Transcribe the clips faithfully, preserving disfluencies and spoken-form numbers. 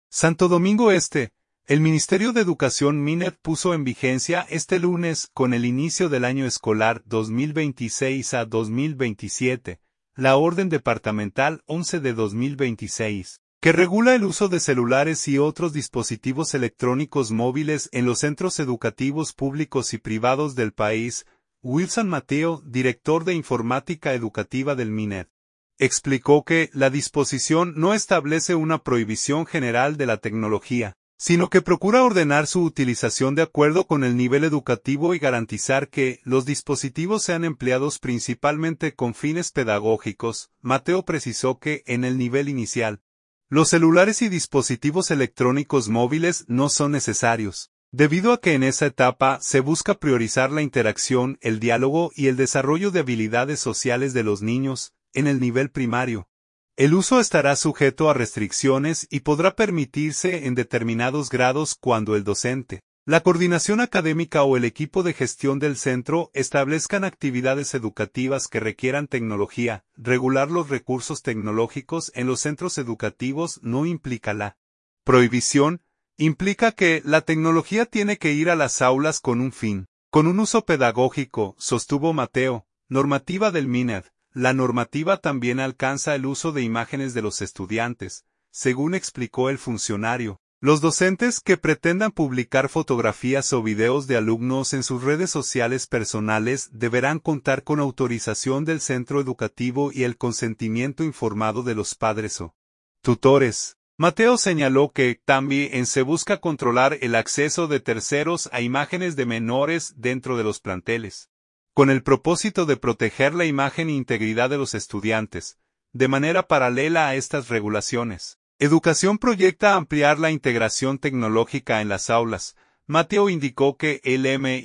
Santo Domingo Este. El Ministerio de Educación MINED puso en vigencia este lunes, con el inicio del año escolar dos mil veintiséis a dos mil veintisiete, la Orden Departamental once de dos mil veintiséis, que regula el uso de celulares y otros dispositivos electrónicos móviles en los centros educativos públicos y privados del país. Wilson Mateo, director de Informática Educativa del MINED, explicó que la disposición no establece una prohibición general de la tecnología, sino que procura ordenar su utilización de acuerdo con el nivel educativo y garantizar que los dispositivos sean empleados principalmente con fines pedagógicos. Mateo precisó que, en el nivel inicial, los celulares y dispositivos electrónicos móviles no son necesarios, debido a que en esa etapa se busca priorizar la interacción, el diálogo y el desarrollo de habilidades sociales de los niños. En el nivel primario, el uso estará sujeto a restricciones y podrá permitirse en determinados grados cuando el docente, la coordinación académica o el equipo de gestión del centro establezcan actividades educativas que requieran tecnología. Regular los recursos tecnológicos en los centros educativos no implica la prohibición, implica que la tecnología tiene que ir a las aulas con un fin, con un uso pedagógico, sostuvo Mateo. Normativa del MINED. La normativa también alcanza el uso de imágenes de los estudiantes, según explicó el funcionario. Los docentes que pretendan publicar fotografías o videos de alumnos en sus redes sociales personales deberán contar con autorización del centro educativo y el consentimiento informado de los padres o tutores. Mateo señaló que también se busca controlar el acceso de terceros a imágenes de menores dentro de los planteles, con el propósito de proteger la imagen e integridad de los estudiantes. De manera paralela a estas regulaciones, Educación proyecta ampliar la integración tecnológica en las aulas. Mateo indicó que el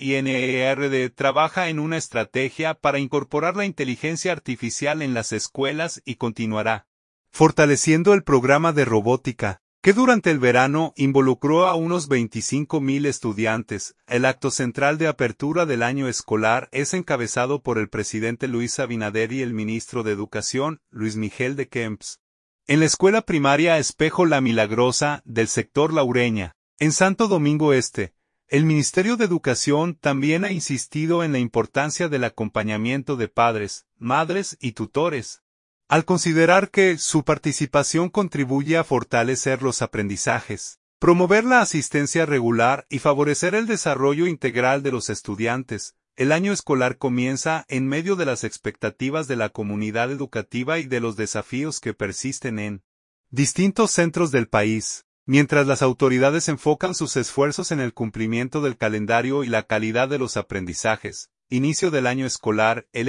MINED trabaja en una estrategia para incorporar la inteligencia artificial en las escuelas y continuará fortaleciendo el programa de robótica, que durante el verano involucró a unos veinticinco mil estudiantes. El acto central de apertura del año escolar es encabezado por el presidente Luis Abinader y el ministro de Educación, Luis Miguel de Kempis. En la escuela primaria Espejo La Milagrosa, del sector Laureña, en Santo Domingo Este, el Ministerio de Educación también ha insistido en la importancia del acompañamiento de padres, madres y tutores, al considerar que su participación contribuye a fortalecer los aprendizajes, promover la asistencia regular y favorecer el desarrollo integral de los estudiantes. El año escolar comienza en medio de las expectativas de la comunidad educativa y de los desafíos que persisten en distintos centros del país, mientras las autoridades enfocan sus esfuerzos en el cumplimiento del calendario y la calidad de los aprendizajes. Inicio del año escolar. El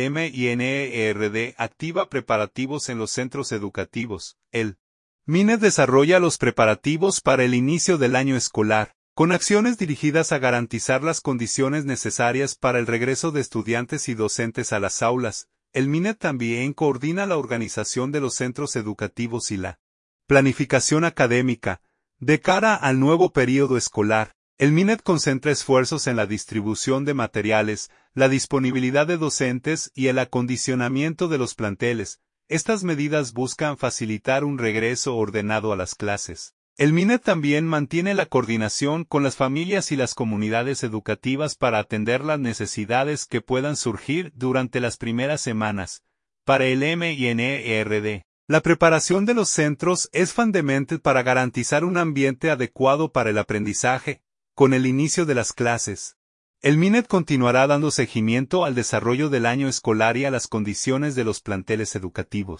MINED activa preparativos en los centros educativos. El MINED desarrolla los preparativos para el inicio del año escolar, con acciones dirigidas a garantizar las condiciones necesarias para el regreso de estudiantes y docentes a las aulas. El MINED también coordina la organización de los centros educativos y la planificación académica. De cara al nuevo período escolar, el MINED concentra esfuerzos en la distribución de materiales, la disponibilidad de docentes y el acondicionamiento de los planteles. Estas medidas buscan facilitar un regreso ordenado a las clases. El MINED también mantiene la coordinación con las familias y las comunidades educativas para atender las necesidades que puedan surgir durante las primeras semanas. Para el MINED, la preparación de los centros es fundamental para garantizar un ambiente adecuado para el aprendizaje. Con el inicio de las clases, el MINED continuará dando seguimiento al desarrollo del año escolar y a las condiciones de los planteles educativos.